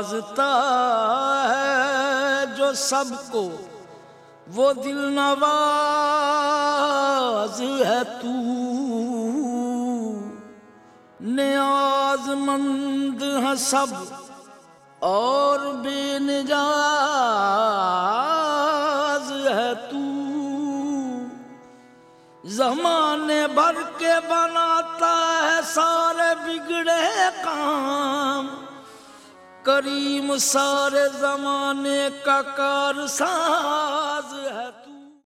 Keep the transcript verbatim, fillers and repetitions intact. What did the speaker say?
नवाजता है जो सबको वो दिल नवाज है तू। नियाज़मंद हैं सब और बेनियाज़ है तू। ज़माने भर के बनाता है सारे बिगड़े काम। करीम सारे ज़माने का कारसाज है।